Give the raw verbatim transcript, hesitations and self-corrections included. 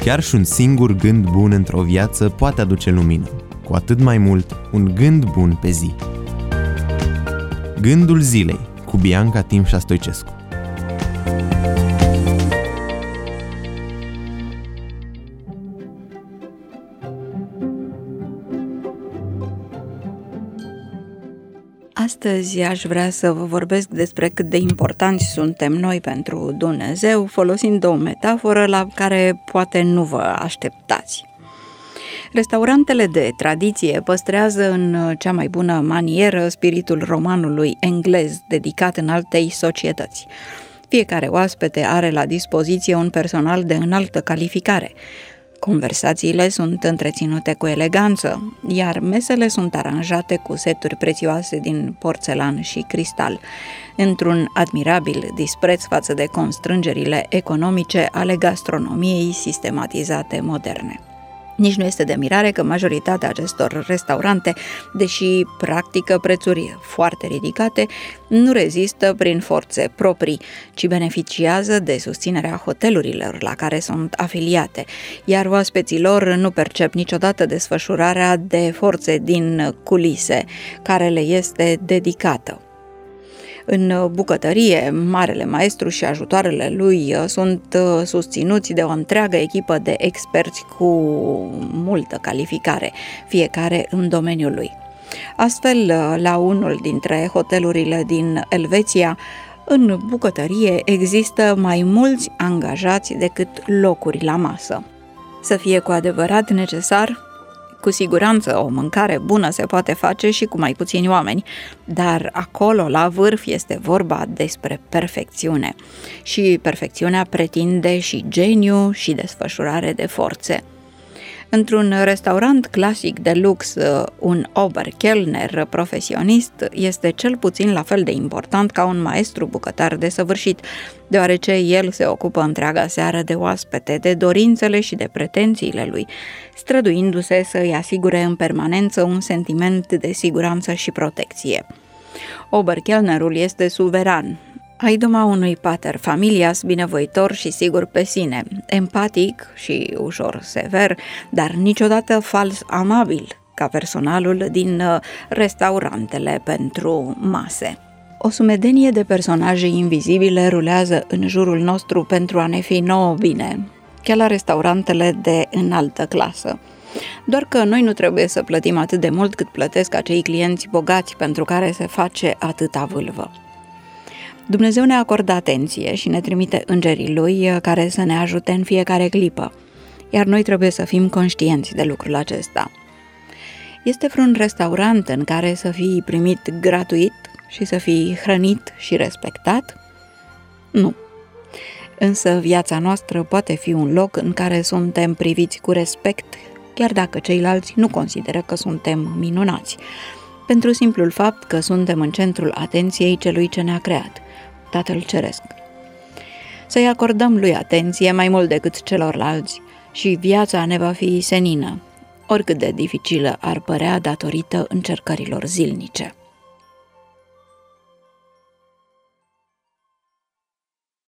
Chiar și un singur gând bun într-o viață poate aduce lumină, cu atât mai mult un gând bun pe zi. Gândul zilei cu Bianca Timșa Stoicescu. Astăzi aș vrea să vă vorbesc despre cât de importanți suntem noi pentru Dumnezeu, folosind o metaforă la care poate nu vă așteptați. Restaurantele de tradiție păstrează în cea mai bună manieră spiritul romanului englez dedicat înaltei societăți. Fiecare oaspete are la dispoziție un personal de înaltă calificare. Conversațiile sunt întreținute cu eleganță, iar mesele sunt aranjate cu seturi prețioase din porțelan și cristal, într-un admirabil dispreț față de constrângerile economice ale gastronomiei sistematizate moderne. Nici nu este de mirare că majoritatea acestor restaurante, deși practică prețuri foarte ridicate, nu rezistă prin forțe proprii, ci beneficiază de susținerea hotelurilor la care sunt afiliate, iar oaspeților nu percep niciodată desfășurarea de forțe din culise, care le este dedicată. În bucătărie, marele maestru și ajutoarele lui sunt susținuți de o întreagă echipă de experți cu multă calificare, fiecare în domeniul lui. Astfel, la unul dintre hotelurile din Elveția, în bucătărie există mai mulți angajați decât locuri la masă. Să fie cu adevărat necesar, cu siguranță o mâncare bună se poate face și cu mai puțini oameni, dar acolo, la vârf, este vorba despre perfecțiune. Și perfecțiunea pretinde și geniu și desfășurare de forțe. Într-un restaurant clasic de lux, un Oberkellner profesionist este cel puțin la fel de important ca un maestru bucătar desăvârșit, deoarece el se ocupă întreaga seară de oaspete, de dorințele și de pretențiile lui, străduindu-se să îi asigure în permanență un sentiment de siguranță și protecție. Oberkellnerul este suveran, aidoma unui pater familias binevoitor și sigur pe sine, empatic și ușor sever, dar niciodată fals amabil, ca personalul din restaurantele pentru mase. O sumedenie de personaje invizibile rulează în jurul nostru pentru a ne fi nouă bine, chiar la restaurantele de înaltă clasă. Doar că noi nu trebuie să plătim atât de mult cât plătesc acei clienți bogați pentru care se face atâta vâlvă. Dumnezeu ne acordă atenție și ne trimite îngerii Lui care să ne ajute în fiecare clipă, iar noi trebuie să fim conștienți de lucrul acesta. Este vreun restaurant în care să fii primit gratuit și să fii hrănit și respectat? Nu. Însă viața noastră poate fi un loc în care suntem priviți cu respect, chiar dacă ceilalți nu consideră că suntem minunați, pentru simplul fapt că suntem în centrul atenției celui ce ne-a creat, Tatăl Ceresc. Să-i acordăm lui atenție mai mult decât celorlalți și viața ne va fi senină, oricât de dificilă ar părea datorită încercărilor zilnice.